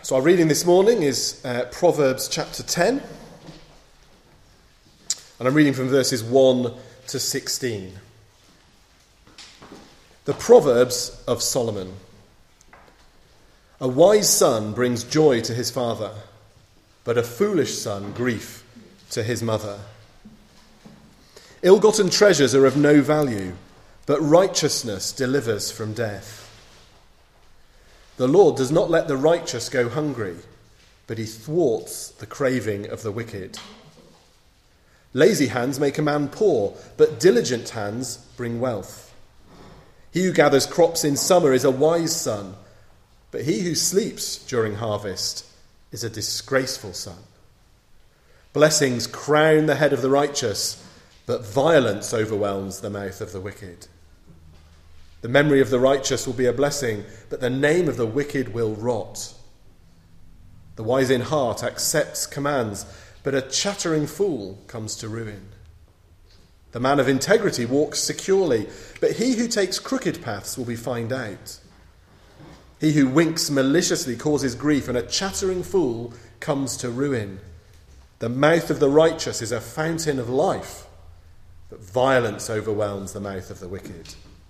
So our reading this morning is Proverbs chapter 10. And I'm reading from verses 1 to 16. The Proverbs of Solomon. A wise son brings joy to his father, but a foolish son grief to his mother. Ill-gotten treasures are of no value, but righteousness delivers from death. The Lord does not let the righteous go hungry, but he thwarts the craving of the wicked. Lazy hands make a man poor, but diligent hands bring wealth. He who gathers crops in summer is a wise son, but he who sleeps during harvest is a disgraceful son. Blessings crown the head of the righteous, but violence overwhelms the mouth of the wicked. The memory of the righteous will be a blessing, but the name of the wicked will rot. The wise in heart accepts commands, but a chattering fool comes to ruin. The man of integrity walks securely, but he who takes crooked paths will be found out. He who winks maliciously causes grief, and a chattering fool comes to ruin. The mouth of the righteous is a fountain of life, but violence overwhelms the mouth of the wicked.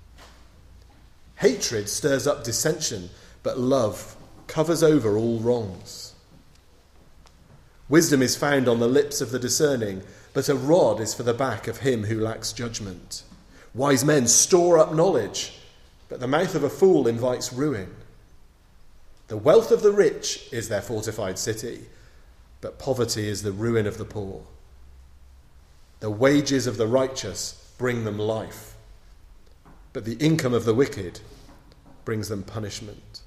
Hatred stirs up dissension, but love covers over all wrongs. Wisdom is found on the lips of the discerning, but a rod is for the back of him who lacks judgment. Wise men store up knowledge, but the mouth of a fool invites ruin. The wealth of the rich is their fortified city, but poverty is the ruin of the poor. The wages of the righteous bring them life, but the income of the wicked brings them punishment.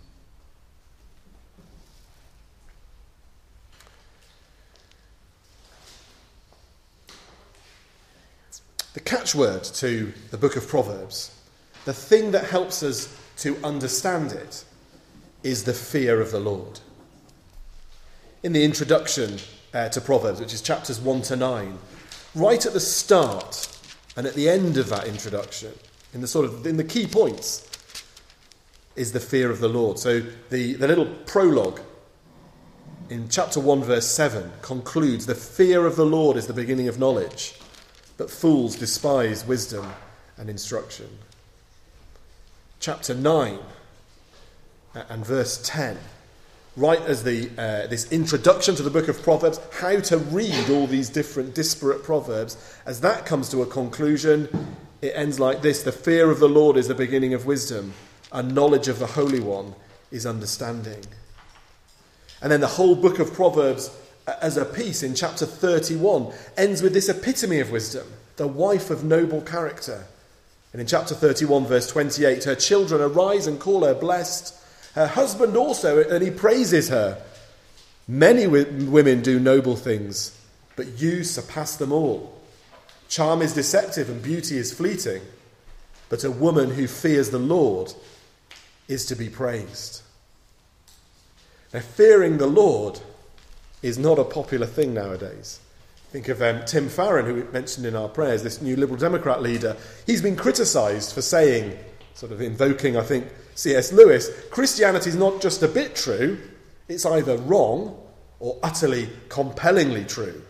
The catchword to the book of Proverbs, the thing that helps us to understand it, is the fear of the Lord. In the introduction to Proverbs, which is chapters 1 to 9, right at the start and at the end of that introduction, in the key points, is the fear of the Lord. So the little prologue in chapter 1 verse 7 concludes, the fear of the Lord is the beginning of knowledge, but fools despise wisdom and instruction. Chapter 9 and verse 10, right as this introduction to the book of Proverbs, how to read all these different disparate proverbs, as that comes to a conclusion, it ends like this: the fear of the Lord is the beginning of wisdom, and knowledge of the Holy One is understanding. And then the whole book of Proverbs as a piece in chapter 31 ends with this epitome of wisdom, the wife of noble character. And in chapter 31 verse 28, her children arise and call her blessed, her husband also, and he praises her. Many women do noble things, but you surpass them all. Charm is deceptive and beauty is fleeting, but a woman who fears the Lord is to be praised. Now, fearing the Lord is not a popular thing nowadays. Think of Tim Farron, who we mentioned in our prayers, this new Liberal Democrat leader. He's been criticised for saying, sort of invoking, I think, C.S. Lewis, Christianity is not just a bit true, it's either wrong or utterly compellingly true.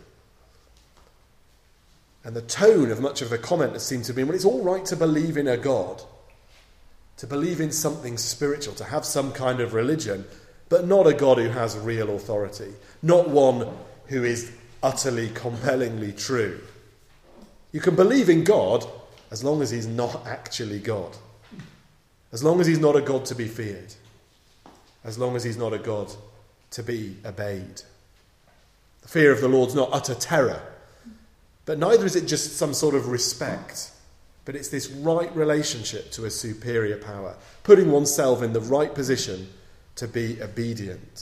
And the tone of much of the comment has seemed to be, well, it's all right to believe in a God, to believe in something spiritual, to have some kind of religion, but not a God who has real authority, not one who is utterly compellingly true. You can believe in God as long as he's not actually God, as long as he's not a God to be feared, as long as he's not a God to be obeyed. The fear of the Lord's not utter terror, but neither is it just some sort of respect, but it's this right relationship to a superior power, putting oneself in the right position to be obedient.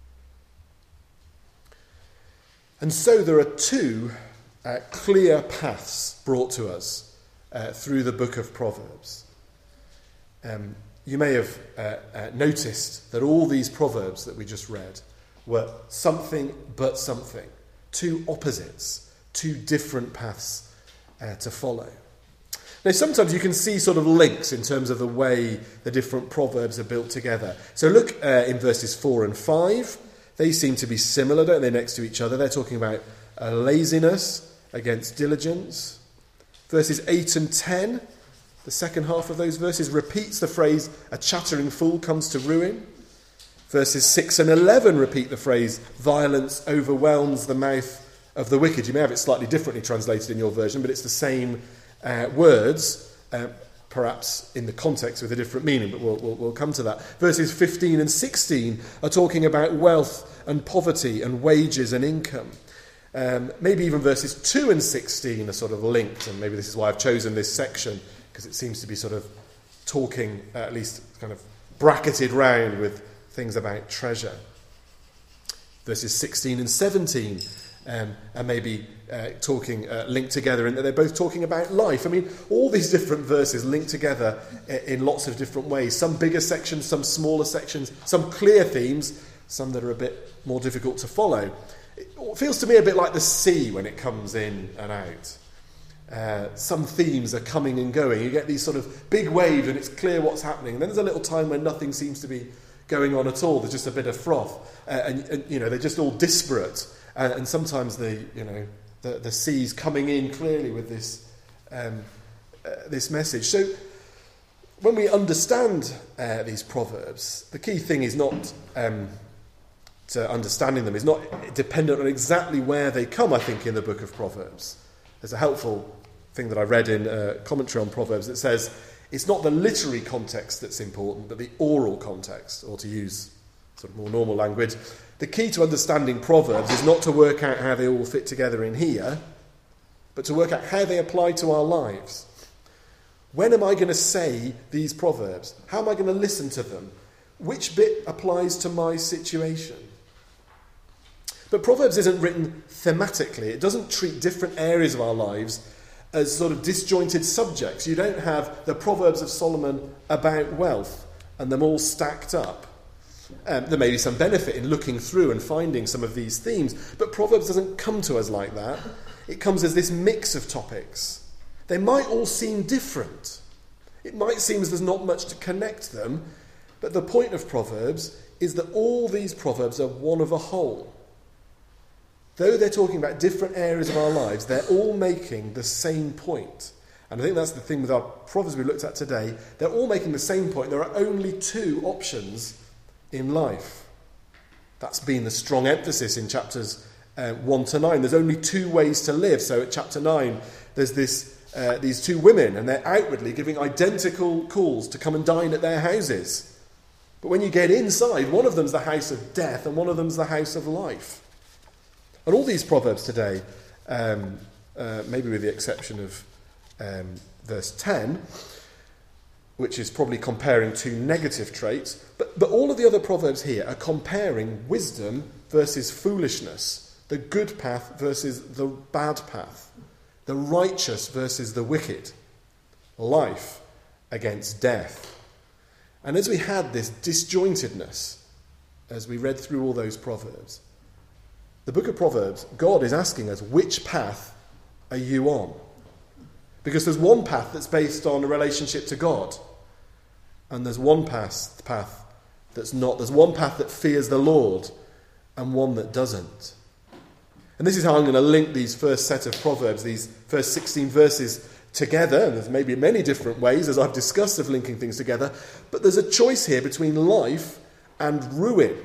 And so there are two clear paths brought to us through the book of Proverbs. You may have noticed that all these proverbs that we just read were something but something, two opposites, two different paths to follow. Now, sometimes you can see sort of links in terms of the way the different proverbs are built together. So look in verses 4 and 5. They seem to be similar, don't they, next to each other? They're talking about laziness against diligence. Verses 8 and 10, the second half of those verses, repeats the phrase, a chattering fool comes to ruin. Verses 6 and 11 repeat the phrase, violence overwhelms the mouth of the wicked. You may have it slightly differently translated in your version, but it's the same words, perhaps in the context with a different meaning, but we'll come to that. Verses 15 and 16 are talking about wealth and poverty and wages and income. Maybe even verses 2 and 16 are sort of linked, and maybe this is why I've chosen this section, because it seems to be sort of talking, at least kind of bracketed round with things about treasure. Verses 16 and 17 are maybe talking linked together, in that they're both talking about life. I mean, all these different verses link together in lots of different ways. Some bigger sections, some smaller sections, some clear themes, some that are a bit more difficult to follow. It feels to me a bit like the sea when it comes in and out. Some themes are coming and going. You get these sort of big waves and it's clear what's happening. And then there's a little time when nothing seems to be going on at all. There's just a bit of froth. And they're just all disparate. And sometimes the sea's coming in clearly with this this message. So when we understand these proverbs, the key thing is not to understanding them is not dependent on exactly where they come, I think, in the book of Proverbs. There's a helpful thing that I read in a commentary on Proverbs that says it's not the literary context that's important, but the oral context, or to use sort of more normal language. The key to understanding Proverbs is not to work out how they all fit together in here, but to work out how they apply to our lives. When am I going to say these Proverbs? How am I going to listen to them? Which bit applies to my situation? But Proverbs isn't written thematically. It doesn't treat different areas of our lives as sort of disjointed subjects. You don't have the Proverbs of Solomon about wealth and them all stacked up. There may be some benefit in looking through and finding some of these themes, but Proverbs doesn't come to us like that. It comes as this mix of topics. They might all seem different. It might seem as there's not much to connect them, but the point of Proverbs is that all these Proverbs are one of a whole. Though they're talking about different areas of our lives, they're all making the same point. And I think that's the thing with our Proverbs we looked at today. They're all making the same point. There are only two options in life. That's been the strong emphasis in chapters 1 to 9. There's only two ways to live. So at chapter 9, there's these two women, and they're outwardly giving identical calls to come and dine at their houses. But when you get inside, one of them's the house of death and one of them's the house of life. And all these Proverbs today, maybe with the exception of verse 10, which is probably comparing two negative traits, but all of the other Proverbs here are comparing wisdom versus foolishness, the good path versus the bad path, the righteous versus the wicked, life against death. And as we had this disjointedness, as we read through all those Proverbs, the book of Proverbs, God is asking us, which path are you on? Because there's one path that's based on a relationship to God, and there's one path that's not. There's one path that fears the Lord, and one that doesn't. And this is how I'm going to link these first set of Proverbs, these first 16 verses together. And there's maybe many different ways, as I've discussed, of linking things together. But there's a choice here between life and ruin.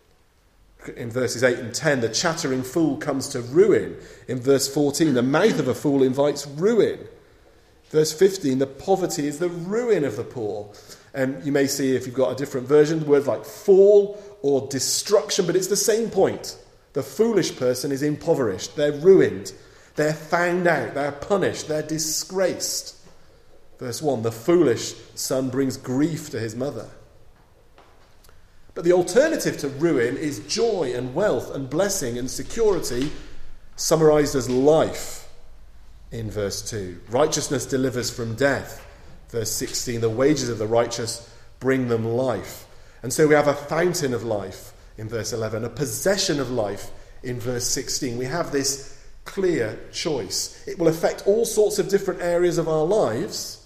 In verses 8 and 10, the chattering fool comes to ruin. In verse 14, the mouth of a fool invites ruin. Verse 15, the poverty is the ruin of the poor. And you may see, if you've got a different version, words like fall or destruction, but it's the same point. The foolish person is impoverished. They're ruined. They're found out. They're punished. They're disgraced. Verse 1, the foolish son brings grief to his mother. But the alternative to ruin is joy and wealth and blessing and security, summarized as life in verse 2. Righteousness delivers from death. Verse 16, the wages of the righteous bring them life. And so we have a fountain of life in verse 11, a possession of life in verse 16. We have this clear choice. It will affect all sorts of different areas of our lives,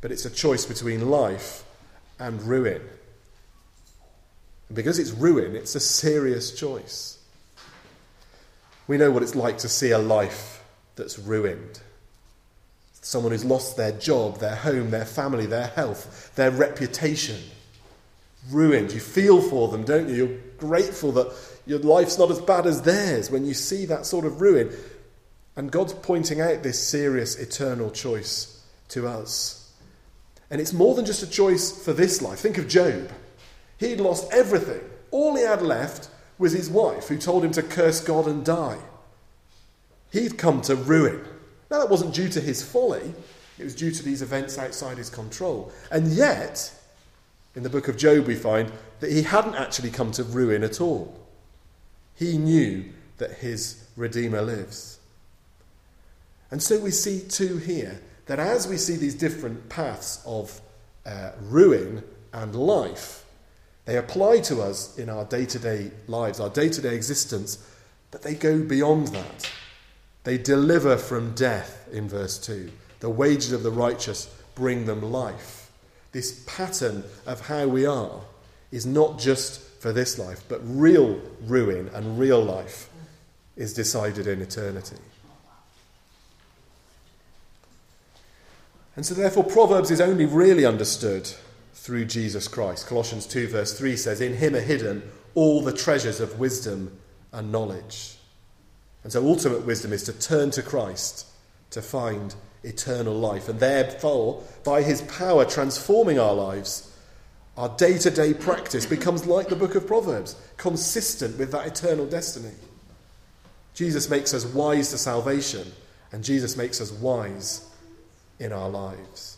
but it's a choice between life and ruin. And because it's ruin, it's a serious choice. We know what it's like to see a life that's ruined. Someone who's lost their job, their home, their family, their health, their reputation. Ruined. You feel for them, don't you? You're grateful that your life's not as bad as theirs when you see that sort of ruin. And God's pointing out this serious eternal choice to us. And it's more than just a choice for this life. Think of Job. He'd lost everything. All he had left was his wife, who told him to curse God and die. He'd come to ruin. Now, that wasn't due to his folly. It was due to these events outside his control. And yet, in the book of Job, we find that he hadn't actually come to ruin at all. He knew that his Redeemer lives. And so we see too here that as we see these different paths of ruin and life, they apply to us in our day-to-day lives, our day-to-day existence, but they go beyond that. They deliver from death, in verse 2. The wages of the righteous bring them life. This pattern of how we are is not just for this life, but real ruin and real life is decided in eternity. And so therefore Proverbs is only really understood through Jesus Christ. Colossians 2 verse 3 says, "In him are hidden all the treasures of wisdom and knowledge." And so ultimate wisdom is to turn to Christ to find eternal life. And therefore, by his power transforming our lives, our day-to-day practice becomes like the book of Proverbs, consistent with that eternal destiny. Jesus makes us wise to salvation, and Jesus makes us wise in our lives.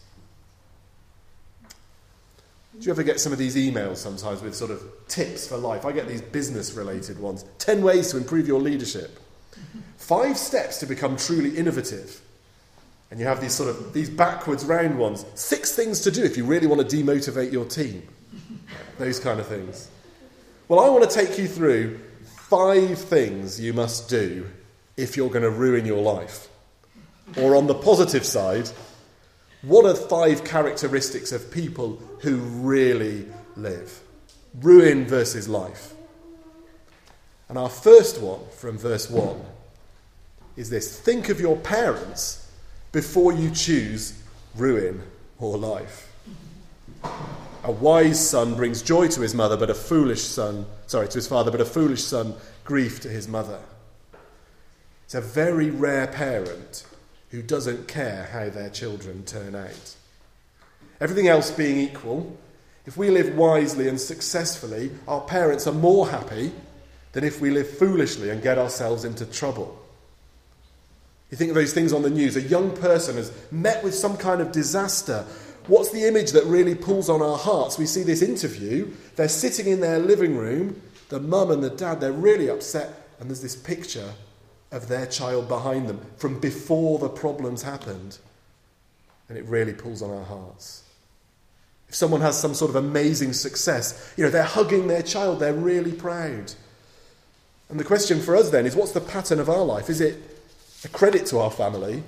Do you ever get some of these emails sometimes with sort of tips for life? I get these business-related ones. 10 ways to improve your leadership. 5 steps to become truly innovative. And you have these backwards round ones. 6 things to do if you really want to demotivate your team. Those kind of things. Well, I want to take you through 5 things you must do if you're going to ruin your life. Or on the positive side, what are 5 characteristics of people who really live? Ruin versus life. And our first one, from verse 1, is this: think of your parents before you choose ruin or life. A wise son brings joy to his mother, but a foolish son, to his father, but a foolish son grief to his mother. It's a very rare parent who doesn't care how their children turn out. Everything else being equal, if we live wisely and successfully, our parents are more happy than if we live foolishly and get ourselves into trouble. You think of those things on the news. A young person has met with some kind of disaster. What's the image that really pulls on our hearts? We see this interview. They're sitting in their living room. The mum and the dad, they're really upset. And there's this picture of their child behind them from before the problems happened. And it really pulls on our hearts. If someone has some sort of amazing success, they're hugging their child. They're really proud. And the question for us then is, what's the pattern of our life? Is it a credit to our family?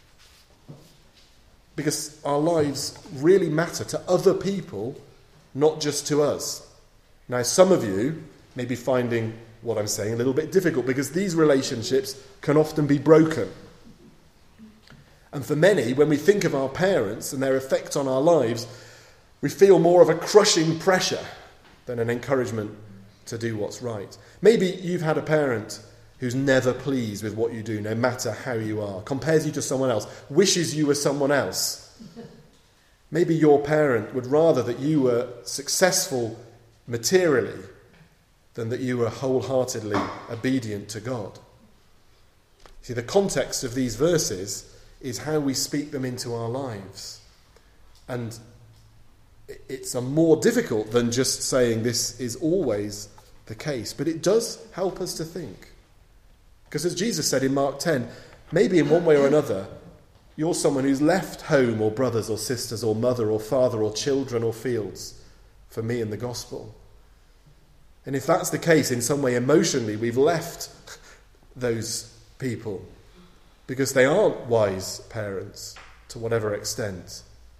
Because our lives really matter to other people, not just to us. Now, some of you may be finding what I'm saying a little bit difficult, because these relationships can often be broken. And for many, when we think of our parents and their effect on our lives, we feel more of a crushing pressure than an encouragement to do what's right. Maybe you've had a parent who's never pleased with what you do, no matter how you are, compares you to someone else, wishes you were someone else. Maybe your parent would rather that you were successful materially than that you were wholeheartedly obedient to God. See, the context of these verses is how we speak them into our lives. And it's more difficult than just saying this is always the case, but it does help us to think. Because as Jesus said in Mark 10, maybe in one way or another, you're someone who's left home or brothers or sisters or mother or father or children or fields for me and the gospel. And if that's the case, in some way emotionally, we've left those people because they aren't wise parents to whatever extent.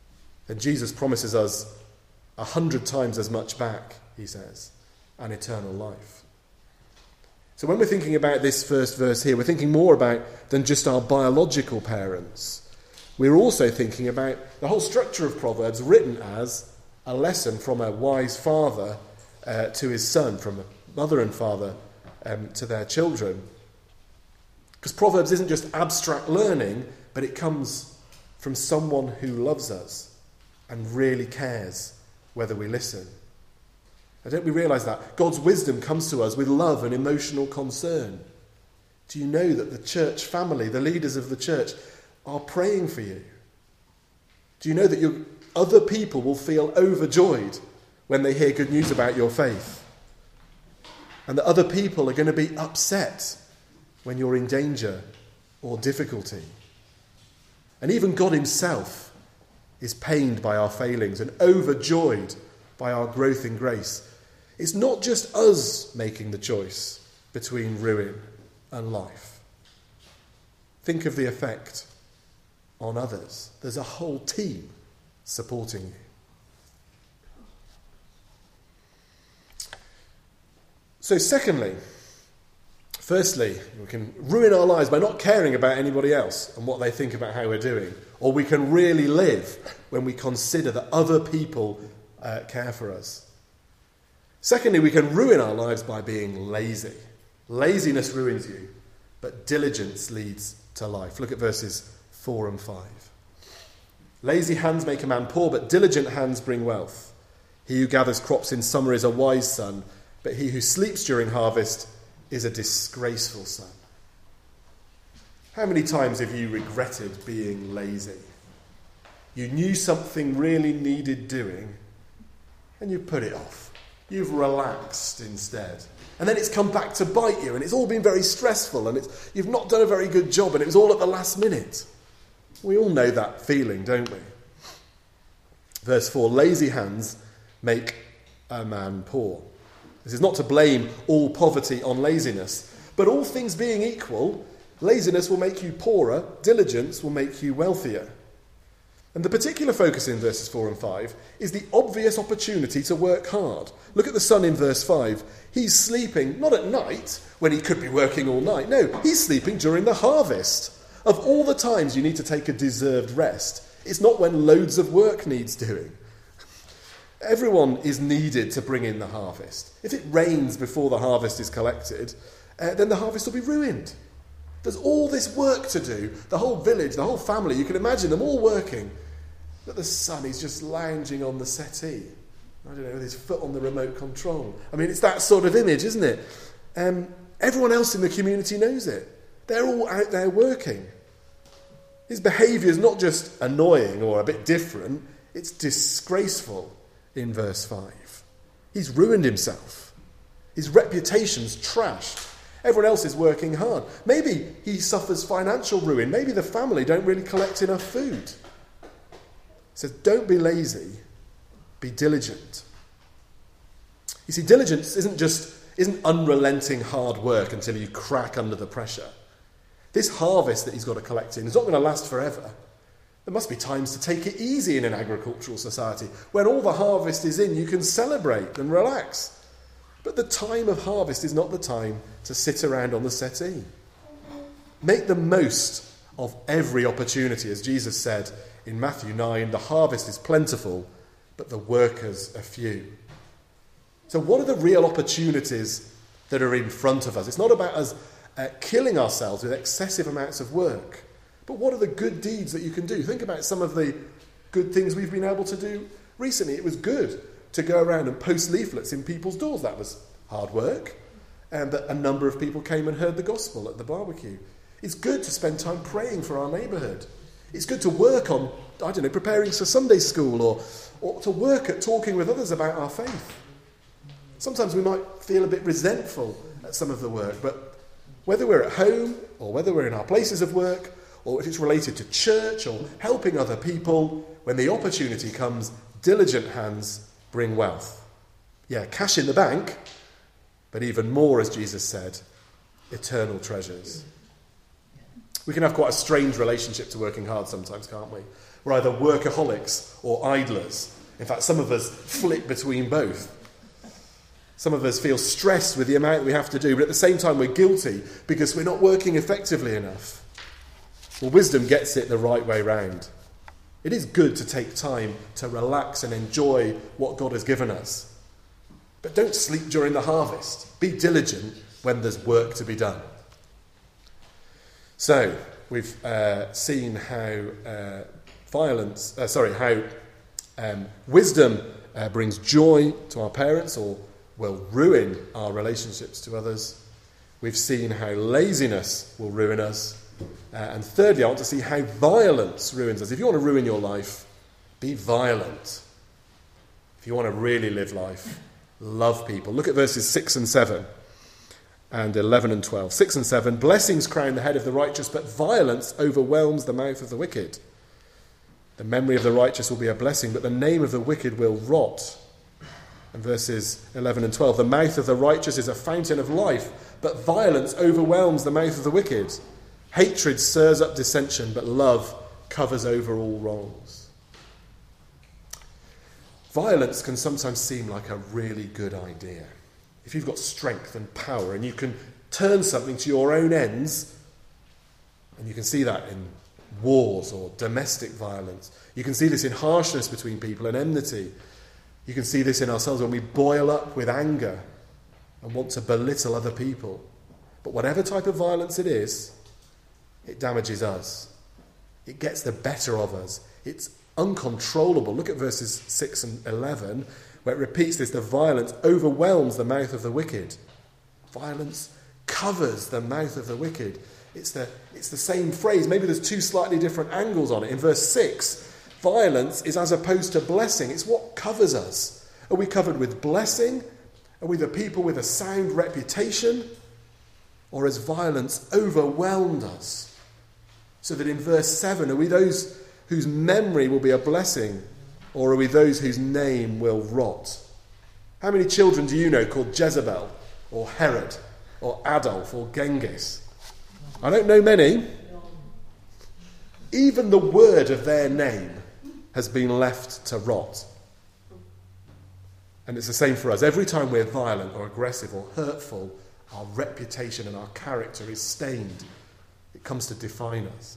then Jesus promises us 100 times as much back, he says, and eternal life. So when we're thinking about this first verse here, we're thinking more about than just our biological parents. We're also thinking about the whole structure of Proverbs written as a lesson from a wise father to his son, from a mother and father to their children. Because Proverbs isn't just abstract learning, but it comes from someone who loves us and really cares whether we listen. Now, don't we realise that? God's wisdom comes to us with love and emotional concern. Do you know that the church family, the leaders of the church, are praying for you? Do you know that other people will feel overjoyed when they hear good news about your faith? And that other people are going to be upset when you're in danger or difficulty? And even God himself is pained by our failings and overjoyed by our growth in grace. It's not just us making the choice between ruin and life. Think of the effect on others. There's a whole team supporting you. So firstly, we can ruin our lives by not caring about anybody else and what they think about how we're doing. Or we can really live when we consider that other people care for us. Secondly, we can ruin our lives by being lazy. Laziness ruins you, but diligence leads to life. Look at verses 4 and 5. Lazy hands make a man poor, but diligent hands bring wealth. He who gathers crops in summer is a wise son, but he who sleeps during harvest is a disgraceful son. How many times have you regretted being lazy? You knew something really needed doing, and you put it off. You've relaxed instead. And then it's come back to bite you, and it's all been very stressful, and you've not done a very good job, and it was all at the last minute. We all know that feeling, don't we? Verse 4, lazy hands make a man poor. This is not to blame all poverty on laziness, but all things being equal, laziness will make you poorer, diligence will make you wealthier. And the particular focus in verses 4 and 5 is the obvious opportunity to work hard. Look at the son in verse 5. He's sleeping, not at night, when he could be working all night. No, he's sleeping during the harvest. Of all the times you need to take a deserved rest, it's not when loads of work needs doing. Everyone is needed to bring in the harvest. If it rains before the harvest is collected, then the harvest will be ruined. There's all this work to do. The whole village, the whole family, you can imagine them all working. But the son is just lounging on the settee. I don't know, with his foot on the remote control. I mean, it's that sort of image, isn't it? Everyone else in the community knows it. They're all out there working. His behaviour is not just annoying or a bit different, it's disgraceful in verse 5. He's ruined himself. His reputation's trashed. Everyone else is working hard. Maybe he suffers financial ruin. Maybe the family don't really collect enough food. He says, don't be lazy, be diligent. You see, diligence isn't unrelenting hard work until you crack under the pressure. This harvest that he's got to collect in is not going to last forever. There must be times to take it easy in an agricultural society. When all the harvest is in, you can celebrate and relax. But the time of harvest is not the time to sit around on the settee. Make the most of every opportunity. As Jesus said in Matthew 9, the harvest is plentiful, but the workers are few. So what are the real opportunities that are in front of us? It's not about us killing ourselves with excessive amounts of work. But what are the good deeds that you can do? Think about some of the good things we've been able to do recently. It was good to go around and post leaflets in people's doors. That was hard work. And that a number of people came and heard the gospel at the barbecue. It's good to spend time praying for our neighbourhood. It's good to work on, preparing for Sunday school or to work at talking with others about our faith. Sometimes we might feel a bit resentful at some of the work, but whether we're at home or whether we're in our places of work, or if it's related to church or helping other people, when the opportunity comes, diligent hands bring wealth. Yeah, cash in the bank, but even more, as Jesus said, eternal treasures. We can have quite a strange relationship to working hard sometimes, can't we? We're either workaholics or idlers. In fact, some of us flick between both. Some of us feel stressed with the amount that we have to do, but at the same time we're guilty because we're not working effectively enough. Well, wisdom gets it the right way round. It is good to take time to relax and enjoy what God has given us. But don't sleep during the harvest. Be diligent when there's work to be done. So, we've seen how wisdom brings joy to our parents or will ruin our relationships to others. We've seen how laziness will ruin us. And thirdly, I want to see how violence ruins us. If you want to ruin your life, be violent. If you want to really live life, love people. Look at verses 6 and 7 and 11 and 12. 6 and 7, blessings crown the head of the righteous, but violence overwhelms the mouth of the wicked. The memory of the righteous will be a blessing, but the name of the wicked will rot. And verses 11 and 12, the mouth of the righteous is a fountain of life, but violence overwhelms the mouth of the wicked. Hatred stirs up dissension, but love covers over all wrongs. Violence can sometimes seem like a really good idea. If you've got strength and power and you can turn something to your own ends, and you can see that in wars or domestic violence. You can see this in harshness between people and enmity. You can see this in ourselves when we boil up with anger and want to belittle other people. But whatever type of violence it is, it damages us. It gets the better of us. It's uncontrollable. Look at verses 6 and 11, where it repeats this. The violence overwhelms the mouth of the wicked. Violence covers the mouth of the wicked. It's the same phrase. Maybe there's two slightly different angles on it. In verse 6, violence is as opposed to blessing. It's what covers us. Are we covered with blessing? Are we the people with a sound reputation? Or has violence overwhelmed us? So that in verse 7, are we those whose memory will be a blessing, or are we those whose name will rot? How many children do you know called Jezebel, or Herod, or Adolf, or Genghis? I don't know many. Even the word of their name has been left to rot. And it's the same for us. Every time we're violent or aggressive or hurtful, our reputation and our character is stained. It comes to define us.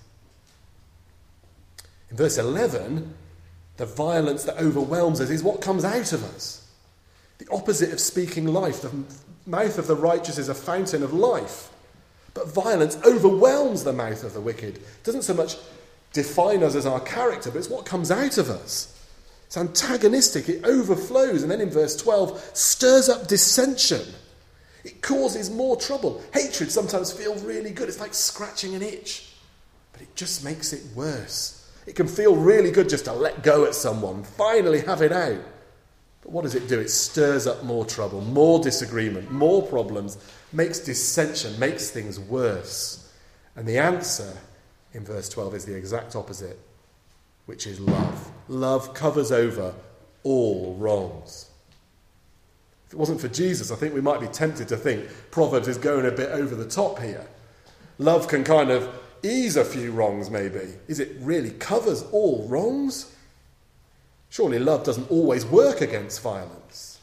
In verse 11, the violence that overwhelms us is what comes out of us. The opposite of speaking life. The mouth of the righteous is a fountain of life. But violence overwhelms the mouth of the wicked. It doesn't so much define us as our character, but it's what comes out of us. It's antagonistic. It overflows. And then in verse 12, stirs up dissension. It causes more trouble. Hatred sometimes feels really good. It's like scratching an itch. But it just makes it worse. It can feel really good just to let go at someone, finally have it out. But what does it do? It stirs up more trouble, more disagreement, more problems, makes dissension, makes things worse. And the answer in verse 12 is the exact opposite, which is love. Love covers over all wrongs. If it wasn't for Jesus, I think we might be tempted to think Proverbs is going a bit over the top here. Love can kind of ease a few wrongs, maybe. Is it really covers all wrongs? Surely love doesn't always work against violence.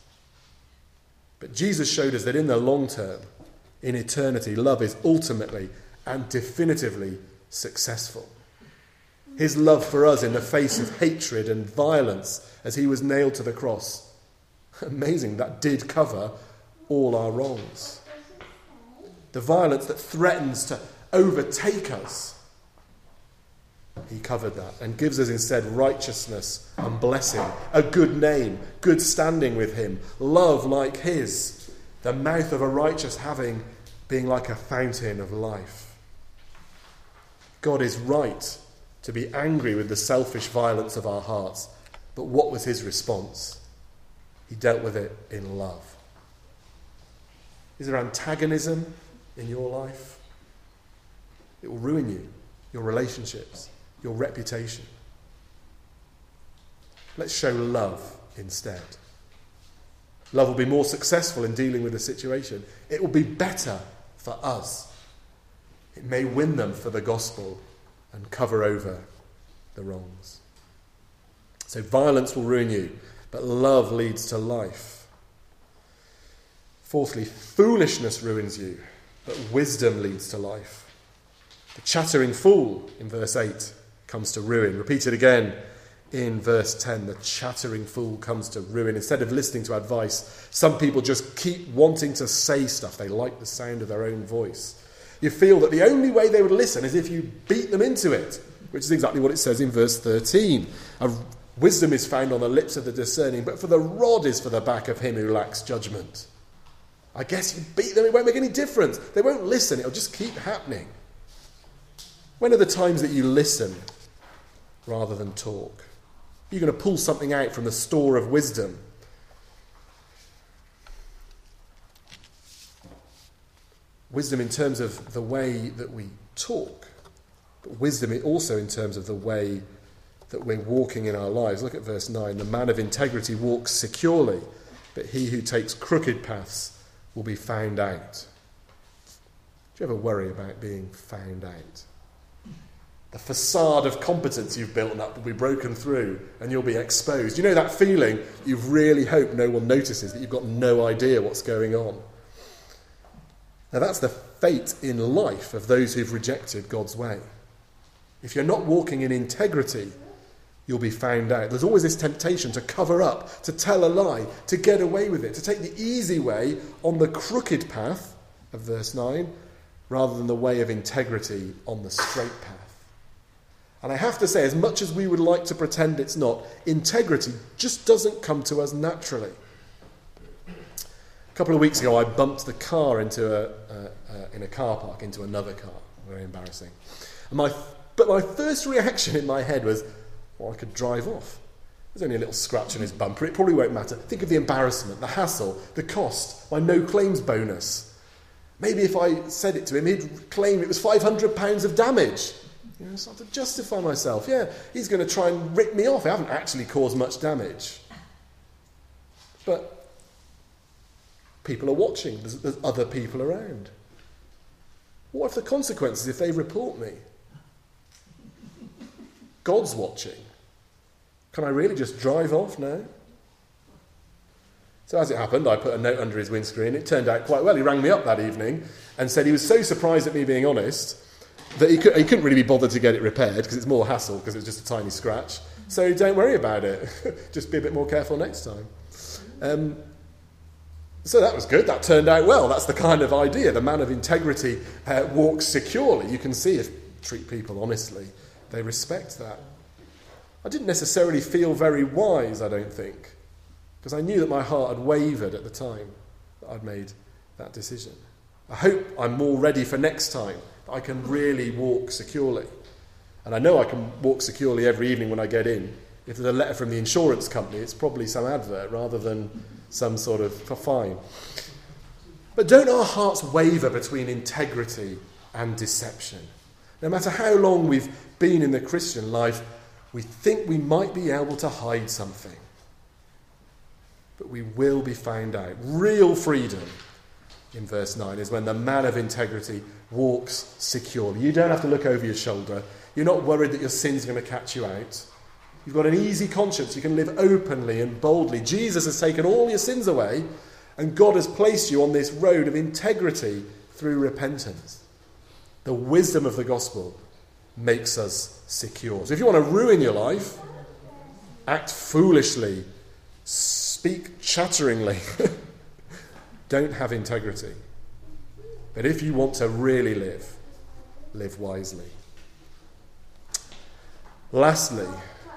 But Jesus showed us that in the long term, in eternity, love is ultimately and definitively successful. His love for us in the face of hatred and violence as he was nailed to the cross. Amazing, that did cover all our wrongs. The violence that threatens to overtake us, he covered that and gives us instead righteousness and blessing, a good name, good standing with him, love like his, the mouth of a righteous being like a fountain of life. God is right to be angry with the selfish violence of our hearts, but what was his response? He dealt with it in love. Is there antagonism in your life? It will ruin you, your relationships, your reputation. Let's show love instead. Love will be more successful in dealing with the situation. It will be better for us. It may win them for the gospel and cover over the wrongs. So violence will ruin you, but love leads to life. Fourthly, foolishness ruins you, but wisdom leads to life. The chattering fool, in verse 8, comes to ruin. Repeated again in verse 10, the chattering fool comes to ruin. Instead of listening to advice, some people just keep wanting to say stuff. They like the sound of their own voice. You feel that the only way they would listen is if you beat them into it, which is exactly what it says in verse 13. Wisdom is found on the lips of the discerning, but for the rod is for the back of him who lacks judgment. I guess you beat them, it won't make any difference. They won't listen, it'll just keep happening. When are the times that you listen rather than talk? You're going to pull something out from the store of wisdom. Wisdom in terms of the way that we talk, but wisdom also in terms of the way that we're walking in our lives. Look at verse 9. The man of integrity walks securely, but he who takes crooked paths will be found out. Do you ever worry about being found out? The facade of competence you've built up will be broken through and you'll be exposed. You know that feeling you really hope no one notices, that you've got no idea what's going on? Now that's the fate in life of those who've rejected God's way. If you're not walking in integrity, you'll be found out. There's always this temptation to cover up, to tell a lie, to get away with it, to take the easy way on the crooked path of verse 9, rather than the way of integrity on the straight path. And I have to say, as much as we would like to pretend it's not, integrity just doesn't come to us naturally. A couple of weeks ago, I bumped the car into in a car park into another car. Very embarrassing. But my first reaction in my head was, well, I could drive off. There's only a little scratch on his bumper. It probably won't matter. Think of the embarrassment, the hassle, the cost, my no claims bonus. Maybe if I said it to him, he'd claim it was £500 of damage. You know, so I have to justify myself. Yeah, he's going to try and rip me off. I haven't actually caused much damage. But people are watching. There's other people around. What if the consequences if they report me? God's watching. Can I really just drive off now? So as it happened, I put a note under his windscreen. It turned out quite well. He rang me up that evening and said he was so surprised at me being honest that he couldn't really be bothered to get it repaired because it's more hassle because it's just a tiny scratch. So don't worry about it. Just be a bit more careful next time. So that was good. That turned out well. That's the kind of idea. The man of integrity walks securely. You can see if treat people honestly, they respect that. I didn't necessarily feel very wise, I don't think, because I knew that my heart had wavered at the time that I'd made that decision. I hope I'm more ready for next time, that I can really walk securely. And I know I can walk securely every evening when I get in. If there's a letter from the insurance company, it's probably some advert rather than some sort of fine. But don't our hearts waver between integrity and deception? No matter how long we've been in the Christian life, we think we might be able to hide something. But we will be found out. Real freedom, in verse 9, is when the man of integrity walks securely. You don't have to look over your shoulder. You're not worried that your sin's going to catch you out. You've got an easy conscience. You can live openly and boldly. Jesus has taken all your sins away, and God has placed you on this road of integrity through repentance. The wisdom of the gospel makes us secure. So if you want to ruin your life, act foolishly, speak chatteringly, don't have integrity. But if you want to really live wisely. Lastly,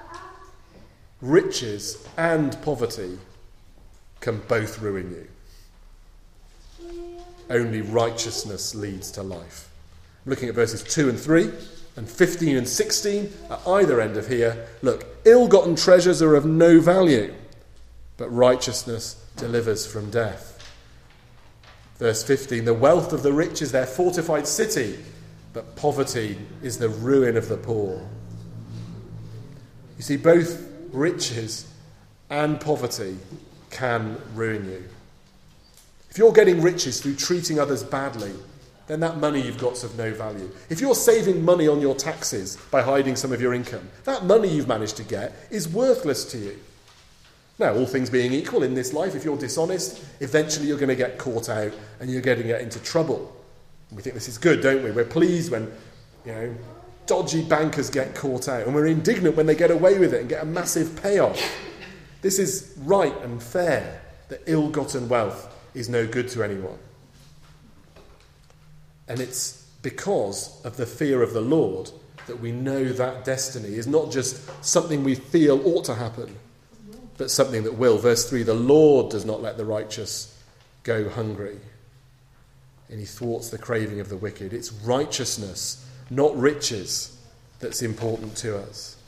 riches and poverty can both ruin you. Only righteousness leads to life. Looking at verses 2 and 3 and 15 and 16 at either end of here. Look, ill-gotten treasures are of no value, but righteousness delivers from death. Verse 15, the wealth of the rich is their fortified city, but poverty is the ruin of the poor. You see, both riches and poverty can ruin you. If you're getting riches through treating others badly, then that money you've got's of no value. If you're saving money on your taxes by hiding some of your income, that money you've managed to get is worthless to you. Now, all things being equal in this life, if you're dishonest, eventually you're going to get caught out and you're going to get into trouble. We think this is good, don't we? We're pleased when, dodgy bankers get caught out, and we're indignant when they get away with it and get a massive payoff. This is right and fair, that ill-gotten wealth is no good to anyone. And it's because of the fear of the Lord that we know that destiny is not just something we feel ought to happen, but something that will. Verse 3, the Lord does not let the righteous go hungry, and he thwarts the craving of the wicked. It's righteousness, not riches, that's important to us.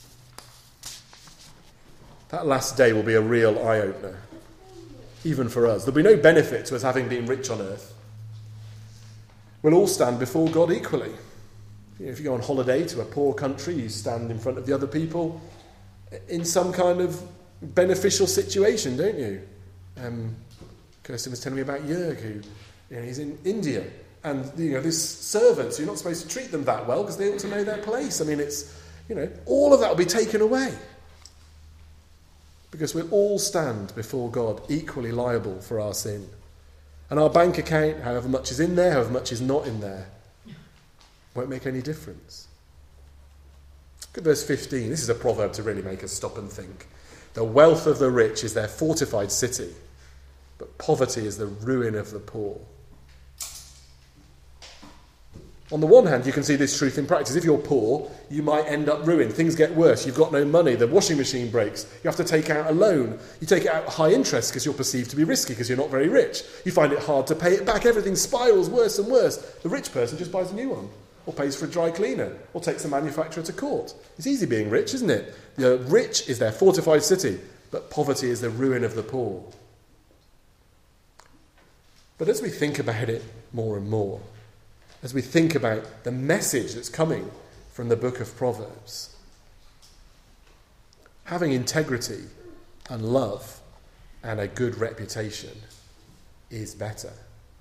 That last day will be a real eye-opener, even for us. There'll be no benefit to us having been rich on earth. We'll all stand before God equally. If you go on holiday to a poor country, you stand in front of the other people in some kind of beneficial situation, don't you? Kirsten was telling me about Jörg, who he's in India, and this servants, you're not supposed to treat them that well because they ought to know their place. I mean, it's all of that will be taken away because we'll all stand before God equally liable for our sin. And our bank account, however much is in there, however much is not in there, won't make any difference. Look at verse 15. This is a proverb to really make us stop and think. The wealth of the rich is their fortified city, but poverty is the ruin of the poor. On the one hand, you can see this truth in practice. If you're poor, you might end up ruined. Things get worse. You've got no money. The washing machine breaks. You have to take out a loan. You take it out at high interest because you're perceived to be risky because you're not very rich. You find it hard to pay it back. Everything spirals worse and worse. The rich person just buys a new one or pays for a dry cleaner or takes the manufacturer to court. It's easy being rich, isn't it? The rich is their fortified city, but poverty is the ruin of the poor. But as we think about it more and more, as we think about the message that's coming from the book of Proverbs, having integrity and love and a good reputation is better.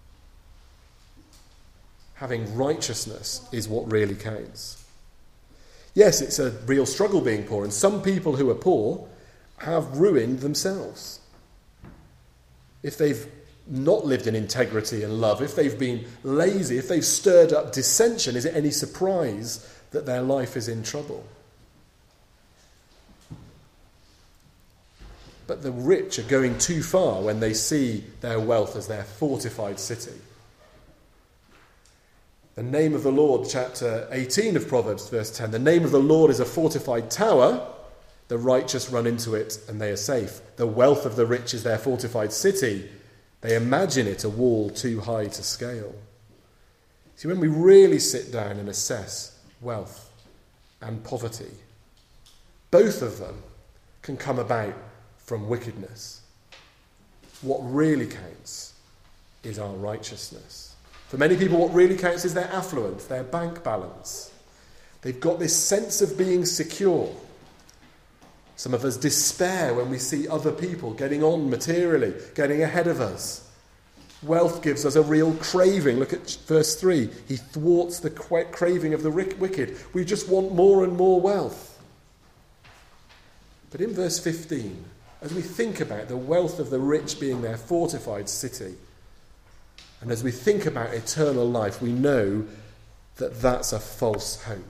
Having righteousness is what really counts. Yes, it's a real struggle being poor, and some people who are poor have ruined themselves. If they've not lived in integrity and love, if they've been lazy, if they've stirred up dissension, is it any surprise that their life is in trouble? But the rich are going too far when they see their wealth as their fortified city. The name of the Lord, chapter 18 of Proverbs, verse 10, the name of the Lord is a fortified tower. The righteous run into it and they are safe. The wealth of the rich is their fortified city. They imagine it a wall too high to scale. See, when we really sit down and assess wealth and poverty, both of them can come about from wickedness. What really counts is our righteousness. For many people, what really counts is their affluence, their bank balance. They've got this sense of being secure. Some of us despair when we see other people getting on materially, getting ahead of us. Wealth gives us a real craving. Look at verse 3. He thwarts the craving of the wicked. We just want more and more wealth. But in verse 15, as we think about the wealth of the rich being their fortified city, and as we think about eternal life, we know that that's a false hope.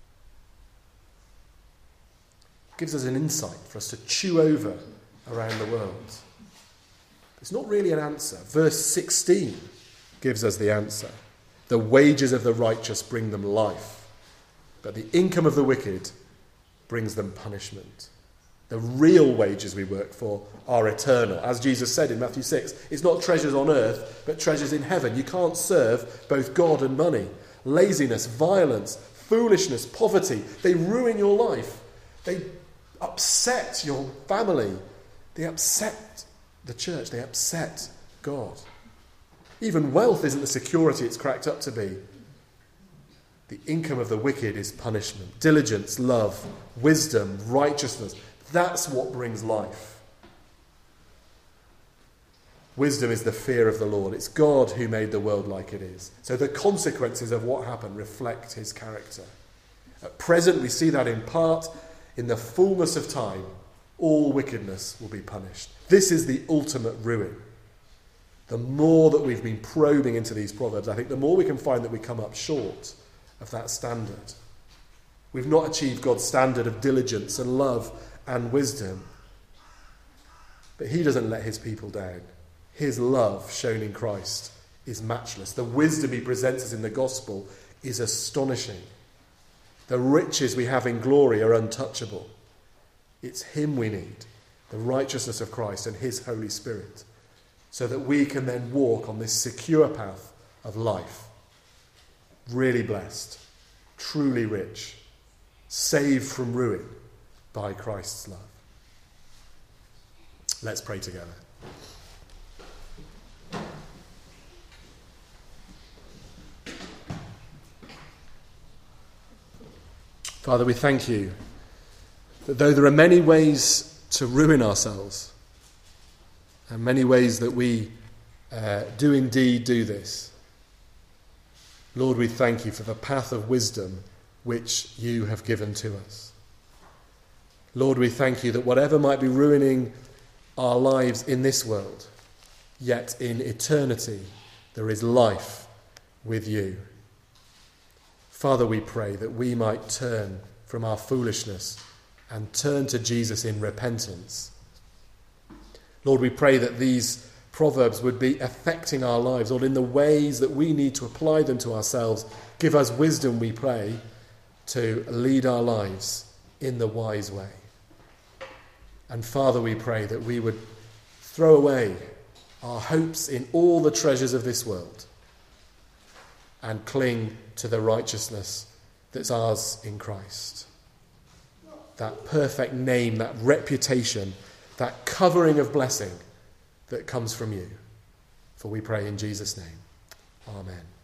Gives us an insight for us to chew over around the world. It's not really an answer. Verse 16 gives us the answer. The wages of the righteous bring them life, but the income of the wicked brings them punishment. The real wages we work for are eternal. As Jesus said in Matthew 6, it's not treasures on earth, but treasures in heaven. You can't serve both God and money. Laziness, violence, foolishness, poverty, they ruin your life. They upset your family. They upset the church. They upset God. Even wealth isn't the security it's cracked up to be. The income of the wicked is punishment. Diligence, love, wisdom, righteousness. That's what brings life. Wisdom is the fear of the Lord. It's God who made the world like it is. So the consequences of what happened reflect his character. At present, we see that in part. In the fullness of time, all wickedness will be punished. This is the ultimate ruin. The more that we've been probing into these proverbs, I think the more we can find that we come up short of that standard. We've not achieved God's standard of diligence and love and wisdom. But he doesn't let his people down. His love shown in Christ is matchless. The wisdom he presents us in the gospel is astonishing. The riches we have in glory are untouchable. It's him we need, the righteousness of Christ and his Holy Spirit, so that we can then walk on this secure path of life. Really blessed, truly rich, saved from ruin by Christ's love. Let's pray together. Father, we thank you that though there are many ways to ruin ourselves, and many ways that we do indeed do this, Lord, we thank you for the path of wisdom which you have given to us. Lord, we thank you that whatever might be ruining our lives in this world, yet in eternity there is life with you. Father, we pray that we might turn from our foolishness and turn to Jesus in repentance. Lord, we pray that these proverbs would be affecting our lives, Lord, in the ways that we need to apply them to ourselves. Give us wisdom, we pray, to lead our lives in the wise way. And Father, we pray that we would throw away our hopes in all the treasures of this world and cling to the righteousness that's ours in Christ. That perfect name, that reputation, that covering of blessing that comes from you. For we pray in Jesus' name. Amen.